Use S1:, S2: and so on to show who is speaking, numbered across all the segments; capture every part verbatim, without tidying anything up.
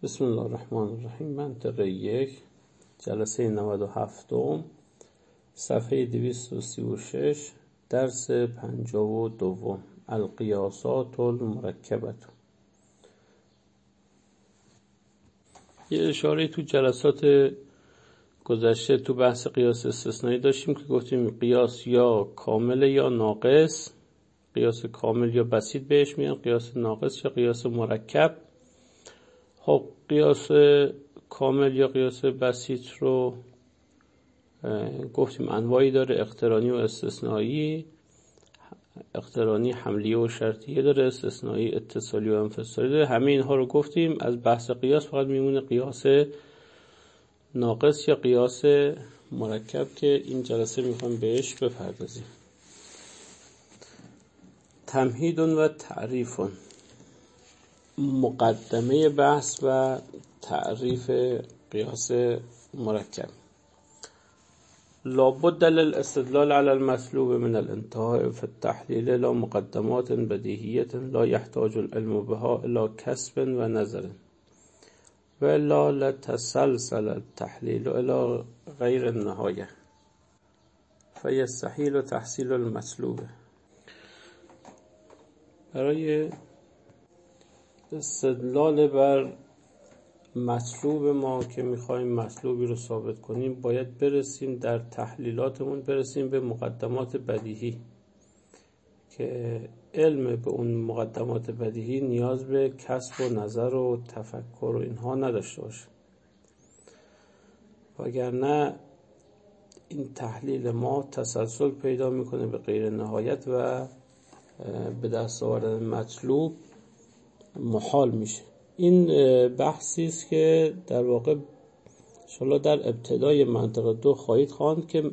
S1: بسم الله الرحمن الرحیم. منطقه یک، جلسه نود و هفتم، صفحه دویست و سی و شش، درس پنجاه و دوم، القیاسات المرکبه. یه اشاره تو جلسات گذشته تو بحث قیاس استثنایی داشتیم که گفتیم قیاس یا کامل یا ناقص، قیاس کامل یا بسیط بهش میگن، قیاس ناقص یا قیاس مرکب. خب قیاس کامل یا قیاس بسیط رو گفتیم انواعی داره، اقترانی و استثنایی. اقترانی حملیه و شرطیه داره، استثنایی اتصالی و انفصالی داره. همه اینها رو گفتیم. از بحث قیاس فقط میمونه قیاس ناقص یا قیاس مرکب که این جلسه میخوام بهش بپردازیم. تمهید و تعریف. مقدمه بحث و تعریف قیاس مرکب. لابد للاستدلال على المطلوب من الانتهاء في التحلیل لا مقدمات بدیهیة لا يحتاج العلم بها الى کسب و نظر و الا لتسلسل التحلیل الى غیر النهایه فیستحیل تحصیل المطلوب. برای استدلال بر مطلوب ما که میخوایم مطلوبی رو ثابت کنیم باید برسیم در تحلیلاتمون برسیم به مقدمات بدیهی که علم به اون مقدمات بدیهی نیاز به کسب و نظر و تفکر و اینها نداشته باشه، وگرنه این تحلیل ما تسلسل پیدا میکنه به غیر نهایت و به دست آوردن مطلوب محال میشه. این بحثی است که در واقع انشاءالله در ابتدای منطقه دو خواهید خواند که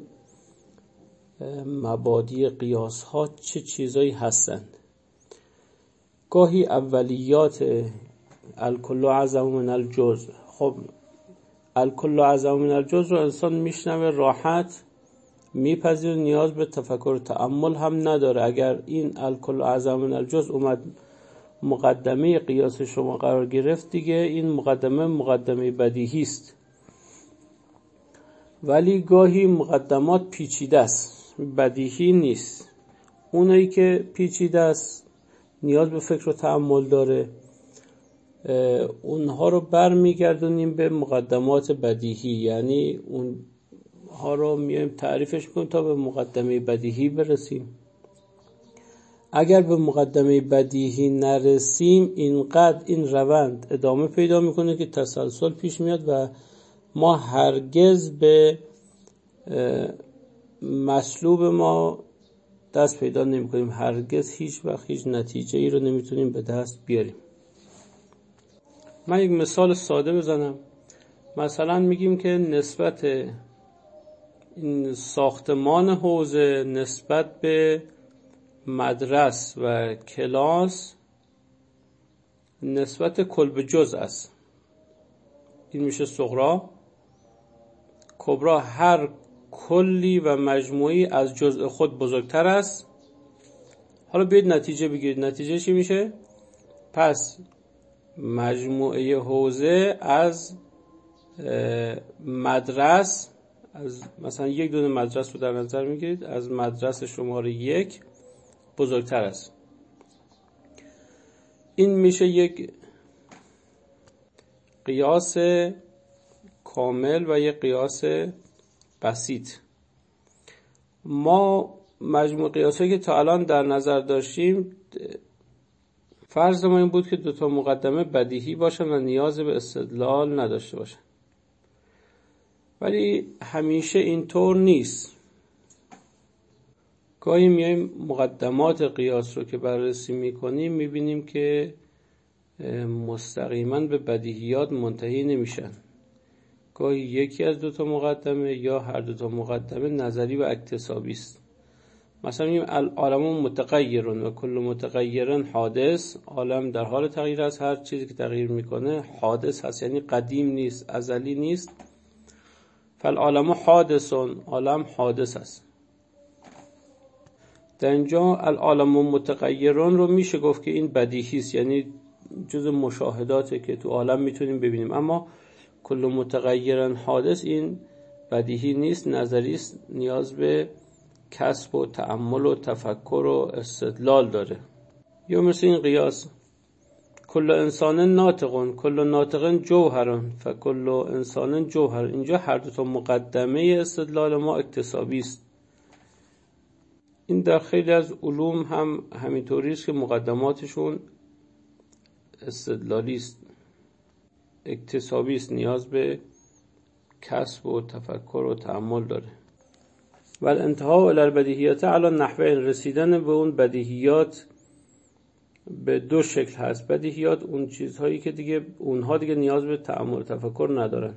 S1: مبادی قیاس ها چه چیزایی هستند. گاهی اولیات الکل اعظم من الجزء. خب الکل اعظم من الجزء رو انسان میشنوه راحت میپذیره، نیاز به تفکر و تأمل هم نداره. اگر این الکل اعظم من الجزء اومد مقدمه قیاس شما قرار گرفت دیگه این مقدمه مقدمه بدیهی است. ولی گاهی مقدمات پیچیده است، بدیهی نیست. اونایی که پیچیده است نیاز به فکر و تأمل داره، اونها رو برمیگردونیم به مقدمات بدیهی، یعنی اونها رو میایم تعریفش کنیم تا به مقدمه بدیهی برسیم. اگر به مقدمه بدیهی نرسیم اینقدر این روند ادامه پیدا میکنه که تسلسل پیش میاد و ما هرگز به مطلوب ما دست پیدا نمی کنیم، هرگز هیچ وقت هیچ نتیجه ای رو نمیتونیم به دست بیاریم. من یک مثال ساده بزنم. مثلا میگیم که نسبت این ساختمان حوزه نسبت به مدرس و کلاس نسبت کل به جزء است. این میشه صغرا. کبرا هر کلی و مجموعی از جزء خود بزرگتر است. حالا بیاید نتیجه بگیرید. نتیجه چی میشه؟ پس مجموعه حوزه از مدرس، از مثلا یک دونه مدرس رو در نظر میگیرید، از مدرس شماره یک بزرگتر است. این میشه یک قیاس کامل و یک قیاس بسیط. ما مجموع قیاسایی که تا الان در نظر داشتیم فرض ما این بود که دو تا مقدمه بدیهی باشن و نیاز به استدلال نداشته باشن، ولی همیشه اینطور نیست. گاهی میایم مقدمات قیاس رو که بررسی میکنیم میبینیم که مستقیما به بدیهیات منتهی نمیشن. گاهی یکی از دو تا مقدمه یا هر دو تا مقدمه نظری و اکتسابی است. مثلا میگیم العالم متغیر و کل متغیر حادث. عالم در حال تغییر است، هر چیزی که تغییر میکنه حادث هست، یعنی قدیم نیست، ازلی نیست. فالعالم حادث، عالم حادث است. در اینجا العالم متغیرون رو میشه گفت که این بدیهی است، یعنی جز مشاهداته که تو عالم میتونیم ببینیم. اما کل متغیر حادث این بدیهی نیست، نظری است، نیاز به کسب و تأمل و تفکر و استدلال داره. یا مثل این قیاس کل انسان ناطقون کل ناطقن جوهرن فکل انسان جوهر، اینجا هر دو تا مقدمه استدلال ما اکتسابی است. این در خیلی از علوم هم همینطوری است که مقدماتشون استدلالی است، اکتسابی است، نیاز به کسب و تفکر و تأمل داره. و الانتهاء الی البدیهیات علی نحوین، رسیدن به اون بدیهیات به دو شکل هست. بدیهیات اون چیزهایی که دیگه اونها دیگه نیاز به تأمل و تفکر ندارن.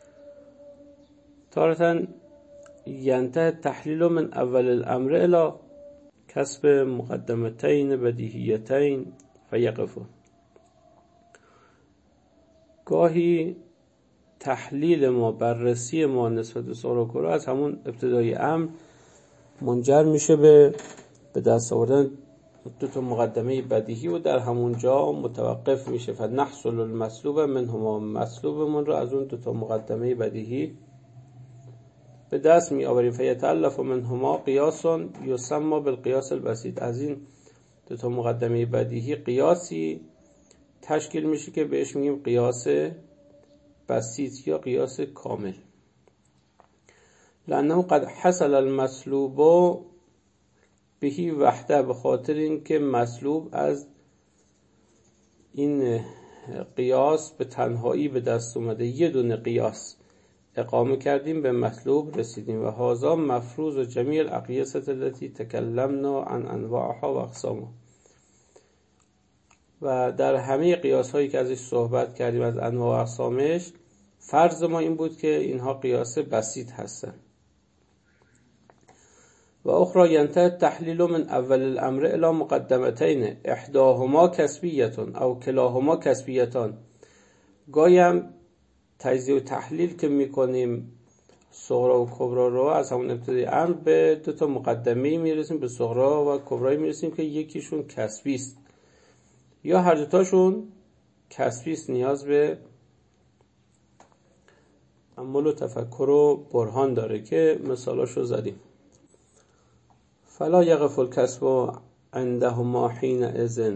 S1: تارةً ینتهی تحلیل من اول الامر الی کسب مقدمتین بدیهیتین فیقف. گاهی تحلیل ما، بررسی ما نسبت به صغرا و کبرا از همون ابتدای امر منجر میشه به به دست آوردن دو تا مقدمه بدیهی و در همون جا متوقف میشه. فنحصل المطلوب منهما، مطلوبمون رو از اون دو تا مقدمه بدیهی به دست می آوریم. فیتألف منهما قیاس یسمى بالقیاس البسیط، از این دو تا مقدمه بدیهی قیاسی تشکیل میشه که بهش میگیم قیاس بسیط یا قیاس کامل. لأنه قد حصل المطلوب بهی وحده، به خاطر این که مطلوب از این قیاس به تنهایی به دست اومده، یه دونه قیاس اقامه کردیم به مطلوب رسیدیم. و هذا مفروض و جمیع الاقیسة التي تکلمنا عن انواعها و اقسامها، و در همه قیاس هایی که ازش صحبت کردیم از انواع و اقسامش، فرض ما این بود که اینها قیاس بسیط هستن. و اخرى ینتهی تحلیل من اول الامر الی مقدمتین احداهما کسبیتون او کلاهما کسبیتان. گاهی هم تجزیه و تحلیل که میکنیم صغرا و کبرا رو از همون ابتدای امر به دو تا مقدمه میرسیم، به صغرا و کبرا میرسیم که یکیشون کسبی است یا هر دوتاشون کسبی است، نیاز به تأمل و تفکر و برهان داره که مثالاشو زدیم. فلا یقف الکسب عندهما حینئذ،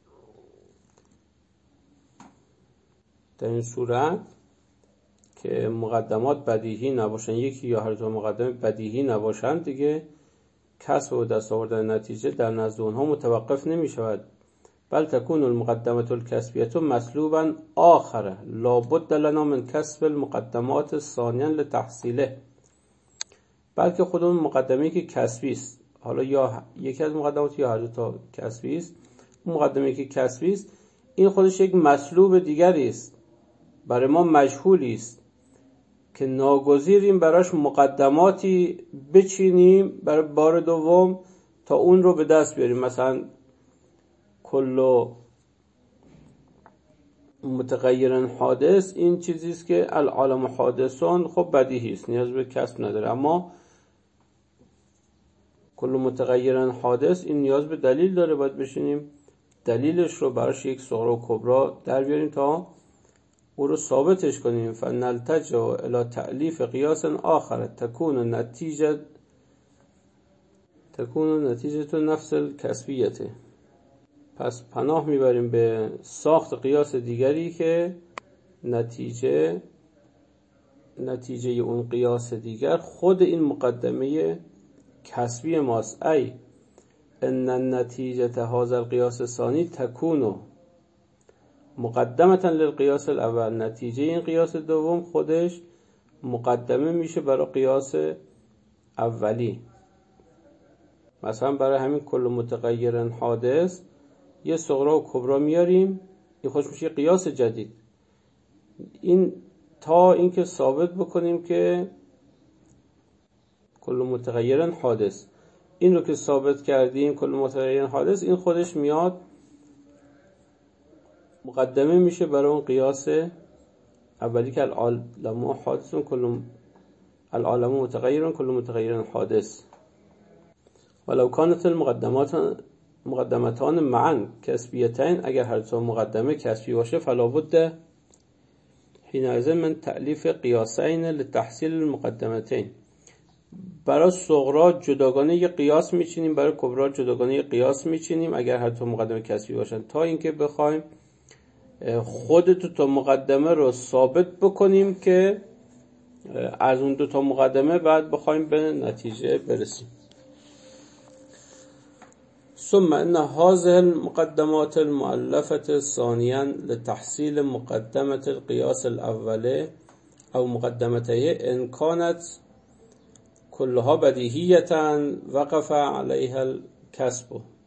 S1: در این صورت که مقدمات بدیهی نباشن، یکی یا هر دو مقدمه بدیهی نباشن، دیگه کسب و دست آوردن نتیجه در نزد اونها متوقف نمی شود. بل تکون المقدمه الکسبیه مطلوبا آخره لابد لنا من کسب المقدمات ثانیا لتحصیله. بلکه خود اون مقدمه‌ای که کسبی است، حالا یا یکی از مقدمات یا هر دو تا کسبی است، اون مقدمه‌ای که کسبی است این خودش یک مطلوب دیگری است، برای ما مجهولی است که ناگزیریم براش مقدماتی بچینیم برای بار دوم تا اون رو به دست بیاریم. مثلا کل متغیر حادث این چیزی است که العالم حادثون، خب بدیهی است، نیاز به کسب نداره. اما کل متغیر حادث این نیاز به دلیل داره، باید بشینیم دلیلش رو براش یک صغرا و کبرا در بیاریم تا او رو ثابتش کنیم. فنلتجئ الی تألیف قیاس آخر تکون نتیجه تکون نتیجه نفس الکسبیت. پس پناه میبریم به ساخت قیاس دیگری که نتیجه نتیجه اون قیاس دیگر خود این مقدمه کسبی ماست. ای ان النتیجه هذا القیاس الثانی تکون مقدمتا للقیاس الاول، نتیجه این قیاس دوم خودش مقدمه میشه برای قیاس اولی. مثلا برای همین کل متغیر حادث یه صغرا و کبرا میاریم، این خودش میشه قیاس جدید. این تا اینکه ثابت بکنیم که کل متغیر حادث، این رو که ثابت کردیم کل متغیر حادث، این خودش میاد مقدمه میشه برای اون قیاس اولی که العالم حادثون کل العالم متغیرون کل متغیر حادث. ولو كانت المقدمات مقدمتان معا کسبیتین، اگر هر دو مقدمه کسبی باشه فلا بد حینئذ من تألیف قیاسین لتحصیل المقدمتین. برای صغرا جداگانه یه قیاس میچینیم، برای کبرا جداگانه یه قیاس میچینیم اگر هر دو مقدمه کسبی باشن، تا اینکه بخوایم خود دو تا مقدمه رو ثابت بکنیم که از اون دو تا مقدمه بعد بخوایم به نتیجه برسیم. ثم ان هذه المقدمات المؤلفة ثانيا لتحصيل مقدمة القياس الأول او مقدمته ان كانت كلها بدیهیة وقف علیها الکسب.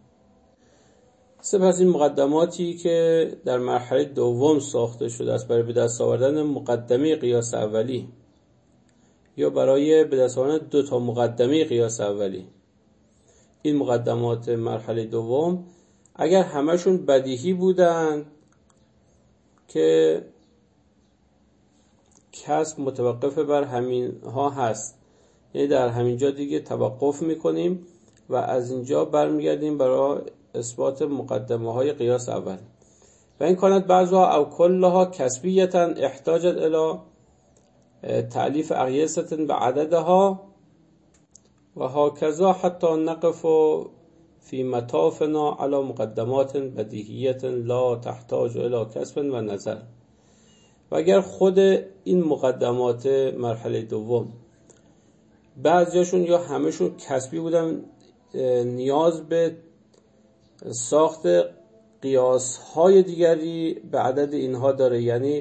S1: سپس این مقدماتی که در مرحله دوم ساخته شده است برای به دست آوردن مقدمه قیاس اولی یا برای به دست آوردن دو تا مقدمه قیاس اولی، این مقدمات مرحله دوم اگر همشون بدیهی بودن که کسب متوقف بر همین ها هست، یعنی در همینجا دیگه توقف میکنیم و از اینجا برمیگردیم برای اثبات مقدمه های قیاس اول. و این کانت بعضها او کلها کسبیتا احتاجت الی تألیف اقیاست به عددها و هاکذا حتی نقف فی مطافنا علی مقدمات بدیهیت لا تحتاج الی کسب و نظر. و اگر خود این مقدمات مرحله دوم بعضیاشون یا همشون کسبی بودن، نیاز به ساخت قیاس های دیگری به عدد اینها داره، یعنی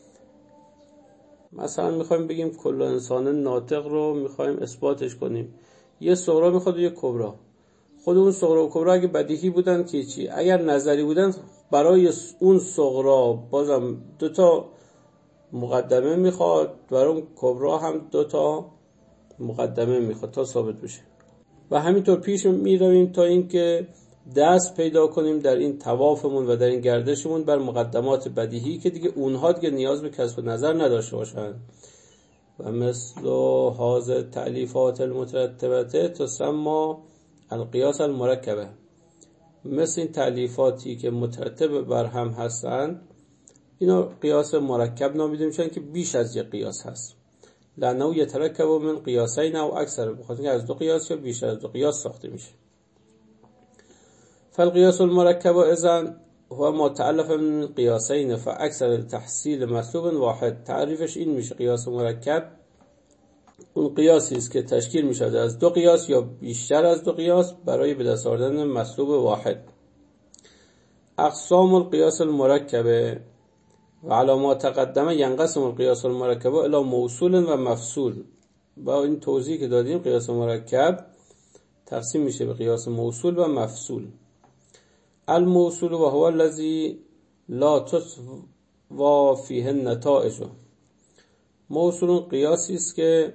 S1: مثلا میخوایم بگیم کل انسان ناطق رو میخوایم اثباتش کنیم، یه صغرا میخواد و یه کبرا. خود اون صغرا و کبرا اگه بدیهی بودن که چی، اگر نظری بودن برای اون صغرا بازم دو تا مقدمه میخواد، برای اون کبرا هم دو تا مقدمه میخواد تا ثابت بشه. و همینطور پیش میرویم تا اینکه دست پیدا کنیم در این طوافمون و در این گردشمون بر مقدمات بدیهی که دیگه اونها دیگه نیاز به کسب نظر نداشته باشن. و مثل هذه تألیفات المترتبه تسمى القیاس المرکبه، مثل این تألیفاتی که مترتب بر هم هستن اینا قیاس مرکب نامیده میشن که بیش از یک قیاس هست. لانه یترکب من قیاسین او اکثر، بخاطر اینکه از دو قیاس یا بیشتر از دو قیاس ساخته میشه. فالقیاس المرکب اذن هو ما تألف من قیاسین فاکثر تحصیل مطلوب واحد. تعریفش این میشه قیاس مرکب اون قیاسی است که تشکیل میشه از دو قیاس یا بیشتر از دو قیاس برای به دست آوردن مطلوب واحد. اقسام القیاس المرکب و علی ما تقدم ینقسم القیاس المرکب الی موصول و مفصول. با این توضیح که دادیم قیاس مرکب تقسیم میشه به قیاس موصول و مفصول. الموصول و هو الذی لا تسوا فیه النتائج. موصول قیاسی است که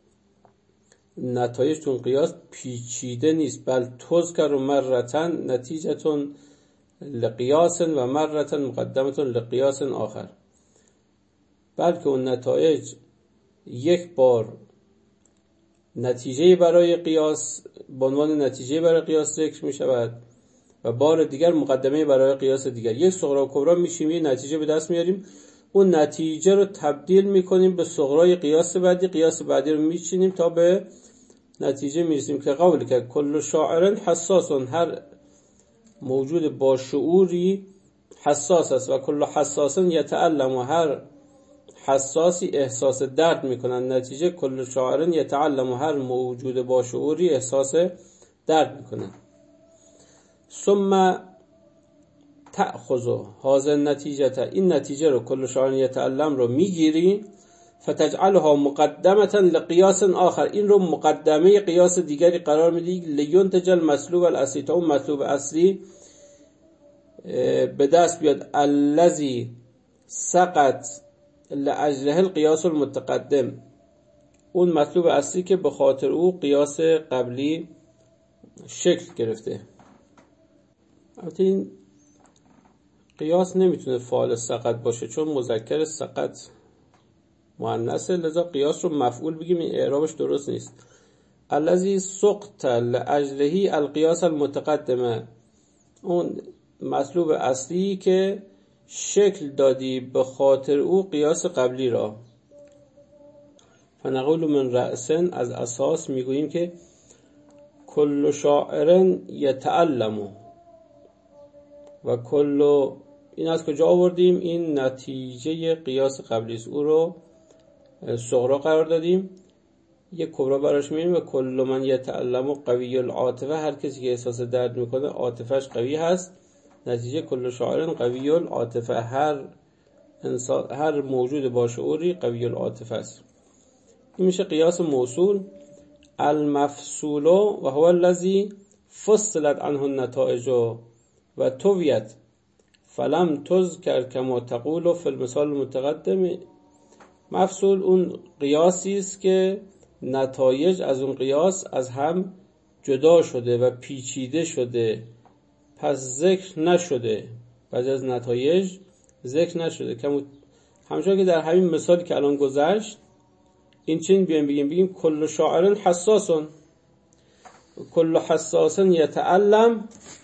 S1: نتایج اون قیاس پیچیده نیست، بل تذکر مرتن نتیجتون لقیاس و مرتن مقدمتون لقیاس آخر، بلکه اون نتایج یک بار نتیجه برای قیاس به عنوان نتیجه برای قیاس ذکر می شود و بار دیگر مقدمه برای قیاس دیگر. یک صغرا و کبرا میشیم، یه نتیجه به دست میاریم، اون نتیجه رو تبدیل میکنیم به صغرای قیاس بعدی، قیاس بعدی رو میچینیم تا به نتیجه میرسیم که قول که کل شاعر حساس، هر موجود با شعوری حساس است و کل حساس یتعلم، و هر حساسی احساس درد میکنن. نتیجه کل شاعر یتعلم، و هر موجود با شعوری احساس درد میکنن. ثم تأخذ هذه النتیجه، این نتیجه رو کل شاعر یتعلم رو میگیری، فتجعلها مقدمه لقیاس آخر، این رو مقدمه قیاس دیگری قرار میدی، لینتج المطلوب الاصلی، تا اون مطلوب اصلی به دست بیاد. الذی سقط لاجله القیاس المتقدم، اون مطلوب اصلی که به خاطر او قیاس قبلی شکل گرفته. البته این قیاس نمیتونه فاعل سقط باشه چون مذکر سقط مؤنثه، لذا قیاس رو مفعول بگیم، این اعرابش درست نیست. الذی سقط لاجله القیاس المتقدمه، اون مطلوب اصلی که شکل دادی به خاطر او قیاس قبلی را. فنقول من رأسن، از اساس میگوییم که کل شاعر یتعلم و کل، این از کجا آوردیم؟ این نتیجه قیاس قبلی است، او رو صغرا قرار دادیم، یک کبرا براش می‌بینیم و کل من یتعلم قوی العاطفه، هر کسی که احساس درد میکنه عاطفه‌اش قوی هست. نتیجه کل شاعر قوی العاطفه، هر انسان، هر موجود با شعوری قوی العاطفه است. این میشه قیاس موصول. المفصول و هو الذی فصلت عنه النتائج و تویت فلم تذکر کما تقول فی المثال المتقدم. مفصول اون قیاسی است که نتایج از اون قیاس از هم جدا شده و پیچیده شده، پس ذکر نشده، بعضی از نتایج ذکر نشده. همچنان که در همین مثالی که الان گذشت، این چین بیایم بگیم بگیم کل شاعر حساسون، کل حساسن یتعلم،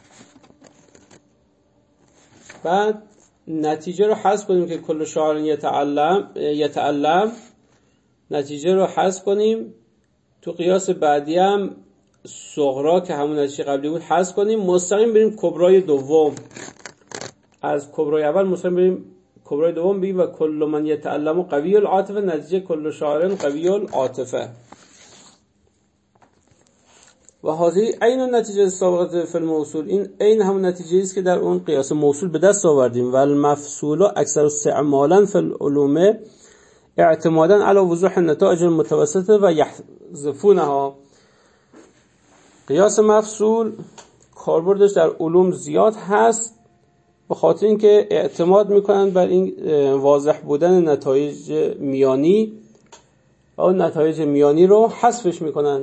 S1: بعد نتیجه رو حذف کنیم که کل شاعر یتعلم یتعلم نتیجه رو حذف کنیم، تو قیاس بعدی هم صغرا که همون نتیجه قبلی بود حذف کنیم، مستقیم بریم کبرای دوم، از کبرای اول مستقیم بریم کبرای دوم بگیم و کل من یتعلم قوی العاطفه، نتیجه کل شاعر قوی العاطفه. و هذه عین النتیجه سابقه فی الموصول، این عین همون نتیجه است که در اون قیاس موصول به دست آوردیم. و المفصول اکثر استعمالا فی العلوم اعتمادا علی وضوح النتائج المتوسطه و یحذفونها. قیاس مفصول کاربردش در علوم زیاد هست به خاطر اینکه اعتماد میکنن بر این واضح بودن نتایج میانی و اون نتایج میانی رو حذفش میکنن.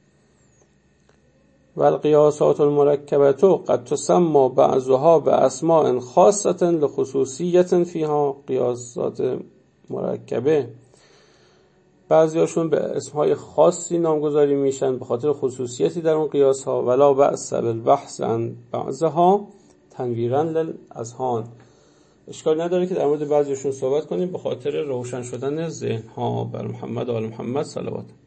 S1: و القیاسات المرکبه قد تسمى بعضها باسماء خاصه لخصوصیت فیها. قیاسات مرکبه بعضی هاشون به اسمهای خاصی نامگذاری میشن به خاطر خصوصیتی در اون قیاس ها. ولا بأس بالبحث عن بعضها تنویرا للاذهان، اشکال نداره که در مورد بعضیشون صحبت کنیم به خاطر روشن شدن ذهن ها. بر محمد و آل محمد صلوات.